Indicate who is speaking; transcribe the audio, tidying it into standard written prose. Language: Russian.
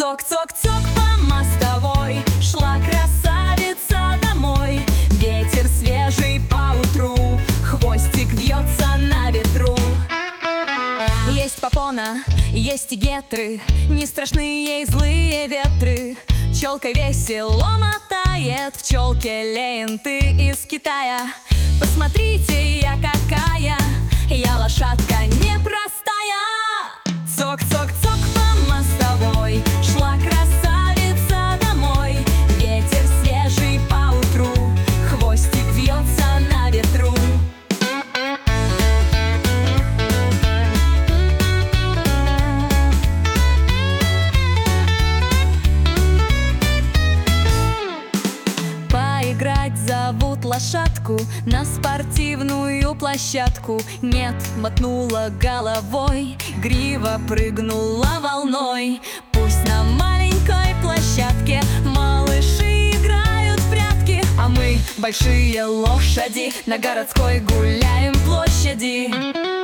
Speaker 1: Цок-цок-цок по мостовой шла красавица домой. Ветер свежий поутру, хвостик вьется на ветру. Есть попона, есть и гетры, не страшны ей злые ветры. Пчелка весело мотает, в челке ленты из Китая. Посмотрите, я какая, я лошадка непростая. Цок-цок-цок по мостовой шла красавица домой. Ветер свежий поутру, хвостик вьется на ветру. Поиграть зовут лошадку на спортивную площадку. Нет, мотнула головой, грива прыгнула волной. Пусть на маленькой площадке малыши играют в прятки, а мы, большие лошади, на городской гуляем площади.